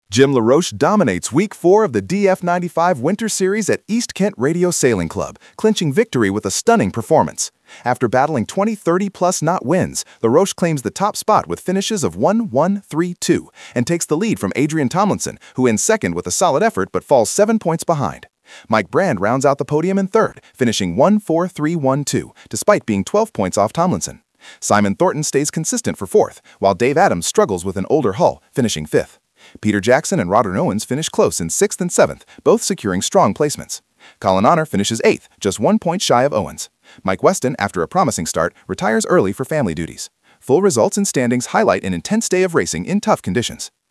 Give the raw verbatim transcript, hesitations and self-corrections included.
Jim LaRoche dominates Week four of the D F ninety-five Winter Series at East Kent Radio Sailing Club, clinching victory with a stunning performance. After battling twenty, thirty-plus knot winds, LaRoche claims the top spot with finishes of one, one, three, two, and takes the lead from Adrian Tomlinson, who ends second with a solid effort but falls seven points behind. Mike Brand rounds out the podium in third, finishing one, four, three, one, two, despite being twelve points off Tomlinson. Simon Thornton stays consistent for fourth, while Dave Adams struggles with an older hull, finishing fifth. Peter Jackson and Roderick Owens finish close in sixth and seventh, both securing strong placements. Colin Honor finishes eighth, just one point shy of Owens. Mike Weston, after a promising start, retires early for family duties. Full results and standings highlight an intense day of racing in tough conditions.